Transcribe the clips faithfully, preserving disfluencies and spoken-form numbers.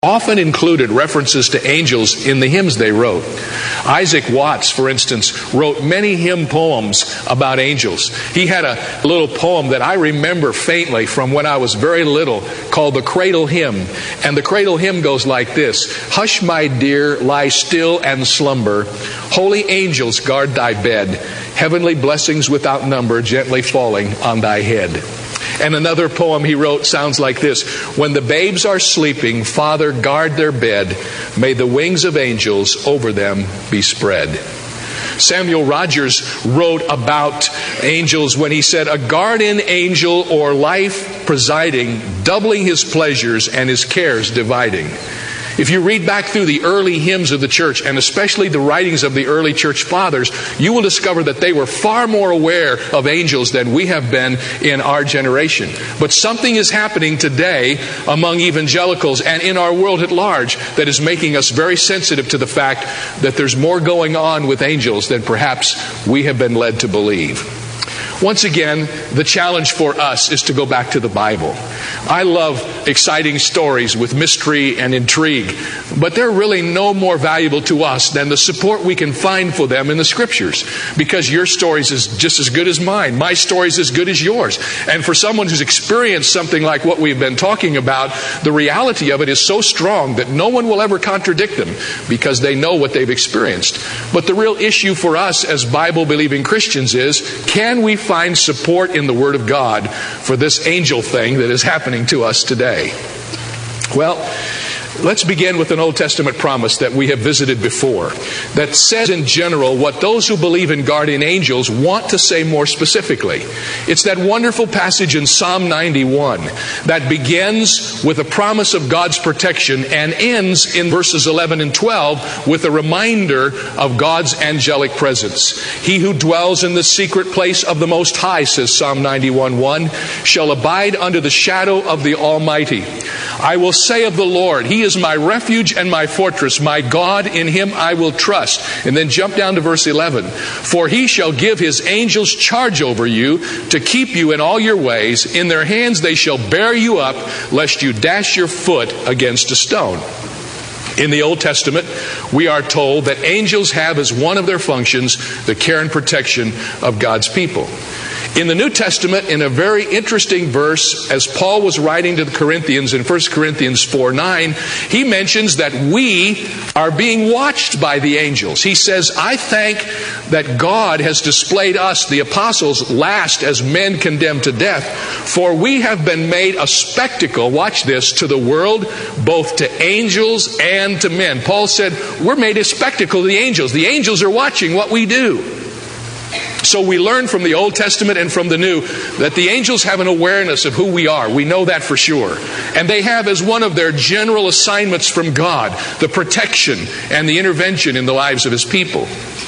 often included references to angels in the hymns they wrote. Isaac Watts, for instance, wrote many hymn poems about angels. He had a little poem that I remember faintly from when I was very little called the Cradle Hymn. And the Cradle Hymn goes like this: "Hush, my dear, lie still and slumber. Holy angels guard thy bed. Heavenly blessings without number gently falling on thy head." And another poem he wrote sounds like this: "When the babes are sleeping, Father, guard their bed. May the wings of angels over them be spread." Samuel Rogers wrote about angels when he said, "A guardian angel o'er life presiding, doubling his pleasures and his cares dividing." If you read back through the early hymns of the church, and especially the writings of the early church fathers, you will discover that they were far more aware of angels than we have been in our generation. But something is happening today among evangelicals and in our world at large that is making us very sensitive to the fact that there's more going on with angels than perhaps we have been led to believe. Once again, the challenge for us is to go back to the Bible. I love exciting stories with mystery and intrigue, but they're really no more valuable to us than the support we can find for them in the Scriptures, because your stories is just as good as mine. My story is as good as yours. And for someone who's experienced something like what we've been talking about, the reality of it is so strong that no one will ever contradict them because they know what they've experienced. But the real issue for us as Bible-believing Christians is, can we find support in the Word of God for this angel thing that is happening to us today? Well, let's begin with an Old Testament promise that we have visited before that says in general what those who believe in guardian angels want to say more specifically. It's that wonderful passage in Psalm ninety-one that begins with a promise of God's protection and ends in verses eleven and twelve with a reminder of God's angelic presence. "He who dwells in the secret place of the Most High," says Psalm ninety-one one, "shall abide under the shadow of the Almighty. I will say of the Lord, He is my refuge and my fortress, my God, in Him I will trust." And then jump down to verse eleven. "For He shall give His angels charge over you to keep you in all your ways. In their hands they shall bear you up, lest you dash your foot against a stone." In the Old Testament, we are told that angels have as one of their functions the care and protection of God's people. In the New Testament, in a very interesting verse, as Paul was writing to the Corinthians in First Corinthians four nine, he mentions that we are being watched by the angels. He says, "I thank that God has displayed us, the apostles, last as men condemned to death, for we have been made a spectacle," watch this, "to the world, both to angels and to men." Paul said, we're made a spectacle to the angels. The angels are watching what we do. So we learn from the Old Testament and from the New that the angels have an awareness of who we are. We know that for sure. And they have as one of their general assignments from God the protection and the intervention in the lives of His people.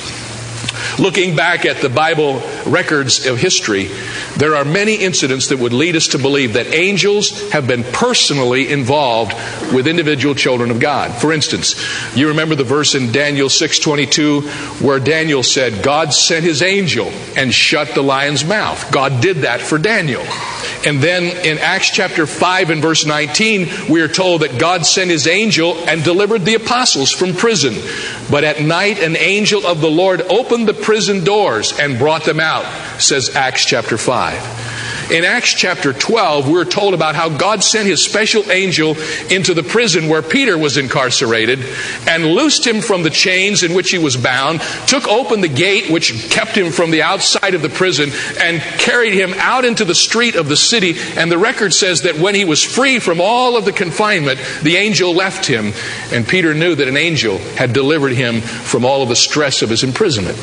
Looking back at the Bible records of history, there are many incidents that would lead us to believe that angels have been personally involved with individual children of God. For instance, you remember the verse in Daniel six twenty-two where Daniel said, God sent His angel and shut the lion's mouth. God did that for Daniel. And then in Acts chapter five and verse nineteen, we are told that God sent His angel and delivered the apostles from prison. But at night an angel of the Lord opened the prison doors and brought them out, says Acts chapter five. In Acts chapter twelve, we're told about how God sent His special angel into the prison where Peter was incarcerated and loosed him from the chains in which he was bound, took open the gate which kept him from the outside of the prison, and carried him out into the street of the city. And the record says that when he was free from all of the confinement, the angel left him, and Peter knew that an angel had delivered him from all of the stress of his imprisonment.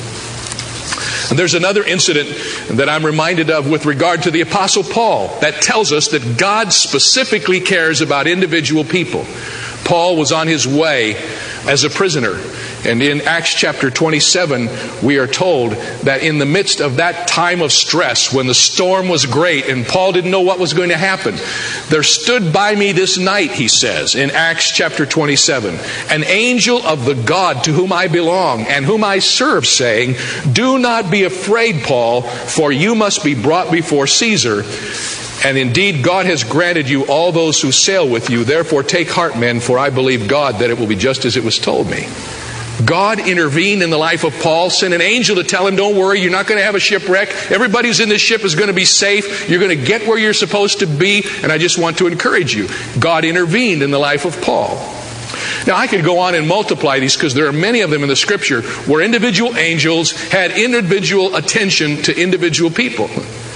And there's another incident that I'm reminded of with regard to the Apostle Paul that tells us that God specifically cares about individual people. Paul was on his way as a prisoner. And in Acts chapter twenty-seven, we are told that in the midst of that time of stress, when the storm was great and Paul didn't know what was going to happen, there stood by me this night, he says, in Acts chapter twenty-seven, an angel of the God to whom I belong and whom I serve, saying, do not be afraid, Paul, for you must be brought before Caesar. And indeed, God has granted you all those who sail with you. Therefore, take heart, men, for I believe God that it will be just as it was told me. God intervened in the life of Paul, sent an angel to tell him, don't worry, you're not going to have a shipwreck. Everybody who's in this ship is going to be safe. You're going to get where you're supposed to be. And I just want to encourage you. God intervened in the life of Paul. Now, I could go on and multiply these because there are many of them in the Scripture where individual angels had individual attention to individual people.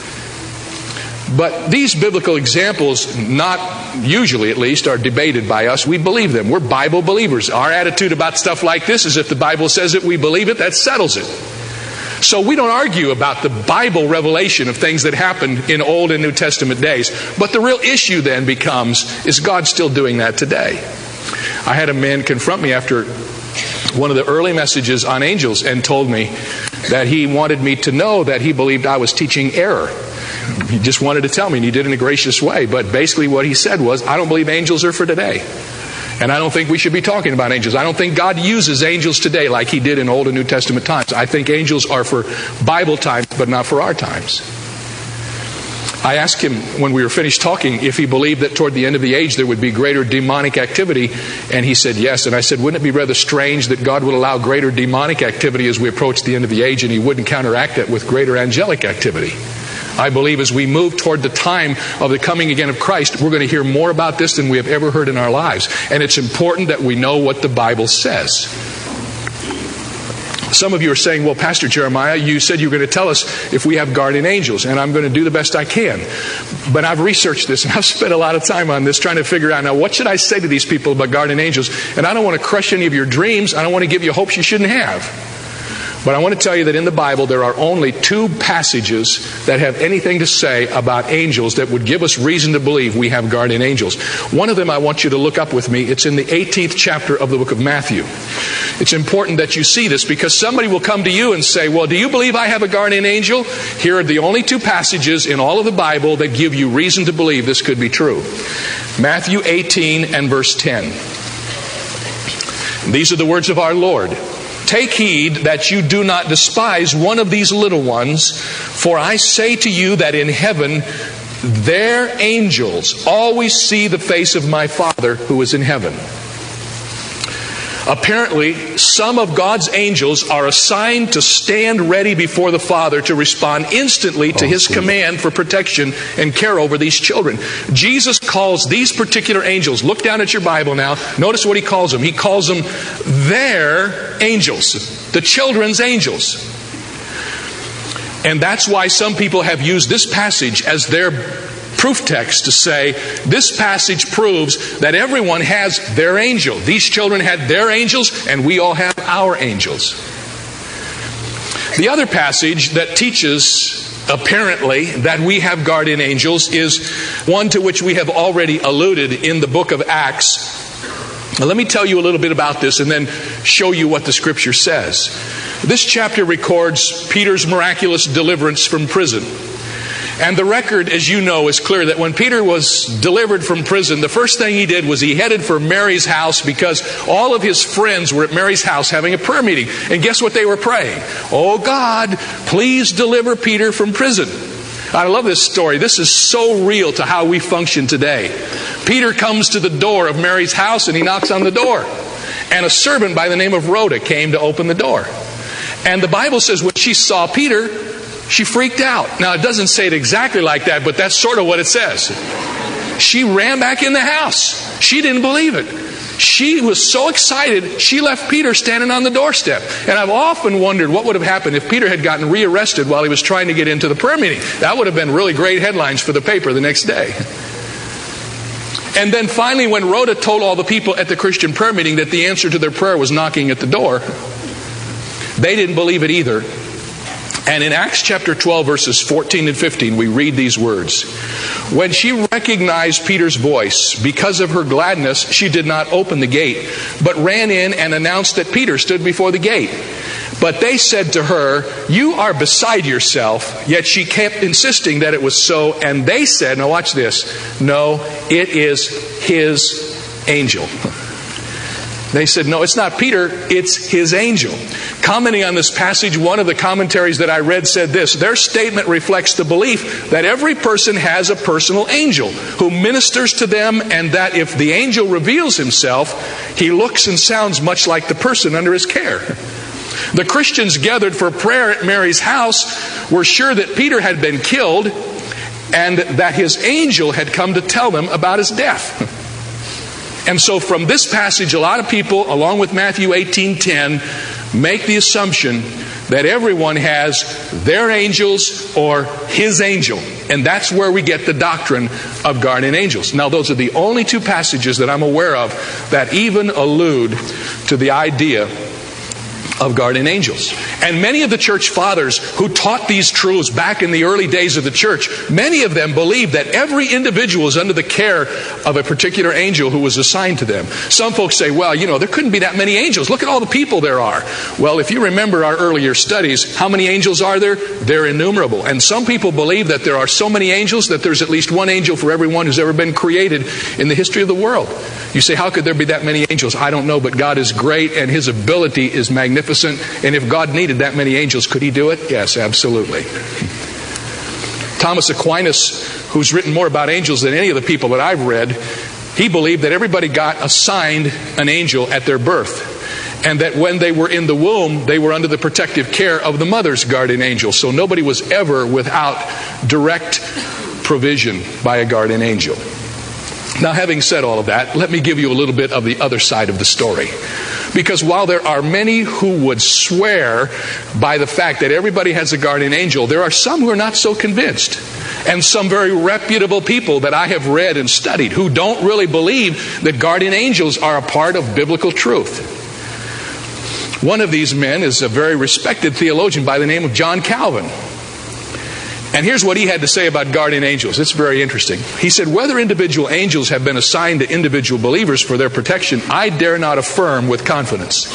But these biblical examples, not usually at least, are debated by us. We believe them. We're Bible believers. Our attitude about stuff like this is if the Bible says it, we believe it, that settles it. So we don't argue about the Bible revelation of things that happened in Old and New Testament days. But the real issue then becomes, is God still doing that today? I had a man confront me after one of the early messages on angels and told me that he wanted me to know that he believed I was teaching error. He just wanted to tell me, and he did it in a gracious way. But basically what he said was, I don't believe angels are for today. And I don't think we should be talking about angels. I don't think God uses angels today like He did in Old and New Testament times. I think angels are for Bible times, but not for our times. I asked him when we were finished talking if he believed that toward the end of the age there would be greater demonic activity, and he said yes. And I said, wouldn't it be rather strange that God would allow greater demonic activity as we approach the end of the age, and He wouldn't counteract it with greater angelic activity? I believe as we move toward the time of the coming again of Christ, we're going to hear more about this than we have ever heard in our lives. And it's important that we know what the Bible says. Some of you are saying, well, Pastor Jeremiah, you said you were going to tell us if we have guardian angels, and I'm going to do the best I can. But I've researched this, and I've spent a lot of time on this trying to figure out, now, what should I say to these people about guardian angels? And I don't want to crush any of your dreams. I don't want to give you hopes you shouldn't have. But I want to tell you that in the Bible there are only two passages that have anything to say about angels that would give us reason to believe we have guardian angels. One of them I want you to look up with me. It's in the eighteenth chapter of the book of Matthew. It's important that you see this because somebody will come to you and say, well, do you believe I have a guardian angel? Here are the only two passages in all of the Bible that give you reason to believe this could be true. Matthew eighteen and verse ten. These are the words of our Lord. Take heed that you do not despise one of these little ones, for I say to you that in heaven their angels always see the face of my Father who is in heaven. Apparently, some of God's angels are assigned to stand ready before the Father to respond instantly to His command for protection and care over these children. Jesus calls these particular angels, look down at your Bible now, notice what He calls them. He calls them their angels, the children's angels. And that's why some people have used this passage as their proof text to say, this passage proves that everyone has their angel. These children had their angels, and we all have our angels. The other passage that teaches, apparently, that we have guardian angels is one to which we have already alluded in the book of Acts. Now, let me tell you a little bit about this and then show you what the Scripture says. This chapter records Peter's miraculous deliverance from prison. And the record, as you know, is clear that when Peter was delivered from prison, the first thing he did was he headed for Mary's house because all of his friends were at Mary's house having a prayer meeting. And guess what they were praying? Oh God, please deliver Peter from prison. I love this story. This is so real to how we function today. Peter comes to the door of Mary's house and he knocks on the door. And a servant by the name of Rhoda came to open the door. And the Bible says when she saw Peter, she freaked out. Now, it doesn't say it exactly like that, but that's sort of what it says. She ran back in the house. She didn't believe it. She was so excited, she left Peter standing on the doorstep. And I've often wondered what would have happened if Peter had gotten rearrested while he was trying to get into the prayer meeting. That would have been really great headlines for the paper the next day. And then finally, when Rhoda told all the people at the Christian prayer meeting that the answer to their prayer was knocking at the door, they didn't believe it either. And in Acts chapter twelve, verses fourteen and fifteen, we read these words. When she recognized Peter's voice, because of her gladness, she did not open the gate, but ran in and announced that Peter stood before the gate. But they said to her, you are beside yourself. Yet she kept insisting that it was so. And they said, now watch this, no, it is his angel. They said, no, it's not Peter, it's his angel. Commenting on this passage, one of the commentaries that I read said this: their statement reflects the belief that every person has a personal angel who ministers to them, and that if the angel reveals himself, he looks and sounds much like the person under his care. The Christians gathered for prayer at Mary's house were sure that Peter had been killed and that his angel had come to tell them about his death. And so from this passage, a lot of people, along with Matthew eighteen ten, make the assumption that everyone has their angels or his angel. And that's where we get the doctrine of guardian angels. Now, those are the only two passages that I'm aware of that even allude to the idea of guardian angels. And many of the church fathers who taught these truths back in the early days of the church, many of them believed that every individual is under the care of a particular angel who was assigned to them. Some folks say, well, you know, there couldn't be that many angels. Look at all the people there are. Well, if you remember our earlier studies, how many angels are there? They're innumerable. And some people believe that there are so many angels that there's at least one angel for everyone who's ever been created in the history of the world. You say, how could there be that many angels? I don't know, but God is great and His ability is magnificent. And if God needed that many angels, could He do it? Yes, absolutely. Thomas Aquinas, who's written more about angels than any of the people that I've read, he believed that everybody got assigned an angel at their birth, and that when they were in the womb, they were under the protective care of the mother's guardian angel. So nobody was ever without direct provision by a guardian angel. Now, having said all of that, let me give you a little bit of the other side of the story. Because while there are many who would swear by the fact that everybody has a guardian angel, there are some who are not so convinced. And some very reputable people that I have read and studied who don't really believe that guardian angels are a part of biblical truth. One of these men is a very respected theologian by the name of John Calvin. And here's what he had to say about guardian angels. It's very interesting. He said, whether individual angels have been assigned to individual believers for their protection, I dare not affirm with confidence.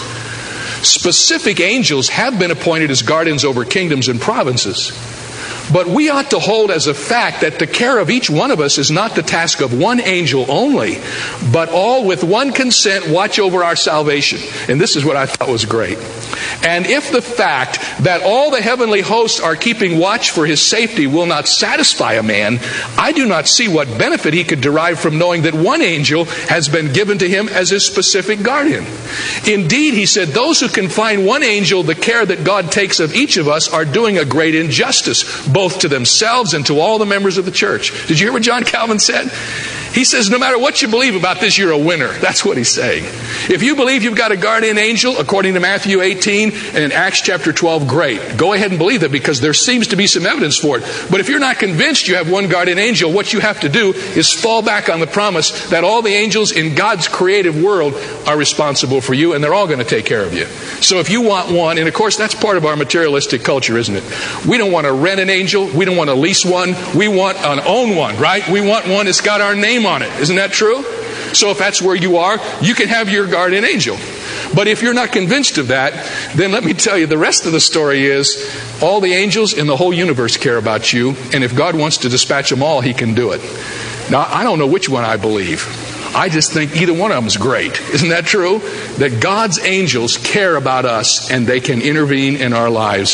Specific angels have been appointed as guardians over kingdoms and provinces. But we ought to hold as a fact that the care of each one of us is not the task of one angel only, but all with one consent watch over our salvation. And this is what I thought was great. And if the fact that all the heavenly hosts are keeping watch for his safety will not satisfy a man, I do not see what benefit he could derive from knowing that one angel has been given to him as his specific guardian. Indeed, he said, those who confine one angel the care that God takes of each of us are doing a great injustice, both to themselves and to all the members of the church. Did you hear what John Calvin said? He says, no matter what you believe about this, you're a winner. That's what he's saying. If you believe you've got a guardian angel, according to Matthew eighteen and in Acts chapter twelve, great. Go ahead and believe it, because there seems to be some evidence for it. But if you're not convinced you have one guardian angel, what you have to do is fall back on the promise that all the angels in God's creative world are responsible for you, and they're all going to take care of you. So if you want one, and of course that's part of our materialistic culture, isn't it? We don't want to rent an angel. We don't want to lease one. We want an own one, right? We want one that's got our name on it. Isn't that true? So if that's where you are, you can have your guardian angel. But if you're not convinced of that, then let me tell you, the rest of the story is all the angels in the whole universe care about you, and if God wants to dispatch them all, He can do it. Now, I don't know which one I believe. I just think either one of them is great. Isn't that true? That God's angels care about us, and they can intervene in our lives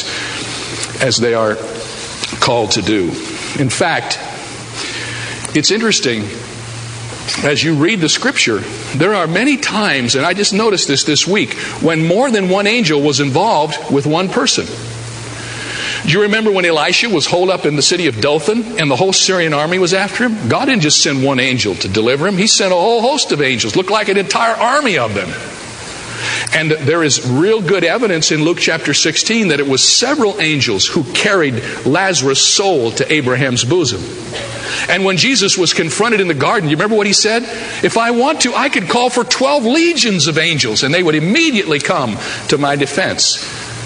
as they are called to do. In fact, it's interesting, as you read the scripture, there are many times, and I just noticed this this week, when more than one angel was involved with one person. Do you remember when Elisha was holed up in the city of Dothan and the whole Syrian army was after him? God didn't just send one angel to deliver him. He sent a whole host of angels. Looked like an entire army of them. And there is real good evidence in Luke chapter sixteen that it was several angels who carried Lazarus' soul to Abraham's bosom. And when Jesus was confronted in the garden, you remember what He said? If I want to, I could call for twelve legions of angels, and they would immediately come to my defense.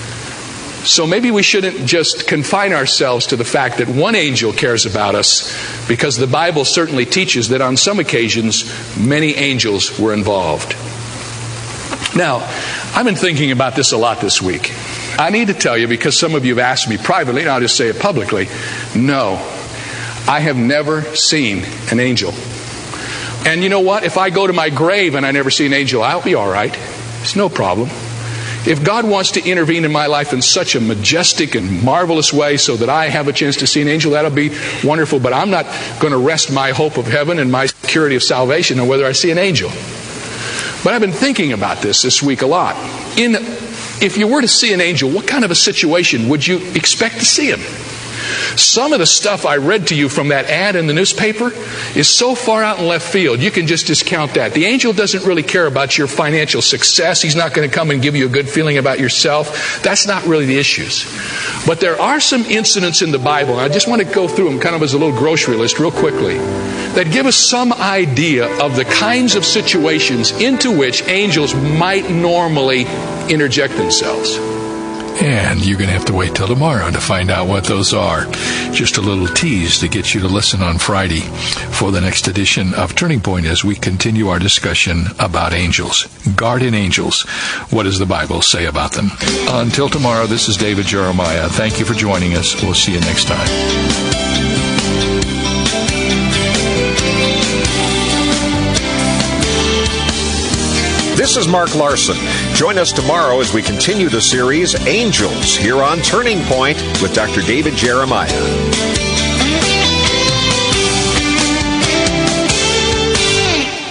So maybe we shouldn't just confine ourselves to the fact that one angel cares about us, because the Bible certainly teaches that on some occasions, many angels were involved. Now, I've been thinking about this a lot this week. I need to tell you, because some of you have asked me privately, and I'll just say it publicly, no, I have never seen an angel. And you know what? If I go to my grave and I never see an angel, I'll be all right. It's no problem. If God wants to intervene in my life in such a majestic and marvelous way so that I have a chance to see an angel, that'll be wonderful. But I'm not going to rest my hope of heaven and my security of salvation on whether I see an angel. But I've been thinking about this this week a lot. In, if you were to see an angel, what kind of a situation would you expect to see him? Some of the stuff I read to you from that ad in the newspaper is so far out in left field, you can just discount that. The angel doesn't really care about your financial success. He's not going to come and give you a good feeling about yourself. That's not really the issues. But there are some incidents in the Bible, and I just want to go through them kind of as a little grocery list real quickly, that give us some idea of the kinds of situations into which angels might normally interject themselves. And you're going to have to wait till tomorrow to find out what those are. Just a little tease to get you to listen on Friday for the next edition of Turning Point as we continue our discussion about angels. Guardian angels. What does the Bible say about them? Until tomorrow, this is David Jeremiah. Thank you for joining us. We'll see you next time. This is Mark Larson. Join us tomorrow as we continue the series Angels here on Turning Point with Doctor David Jeremiah.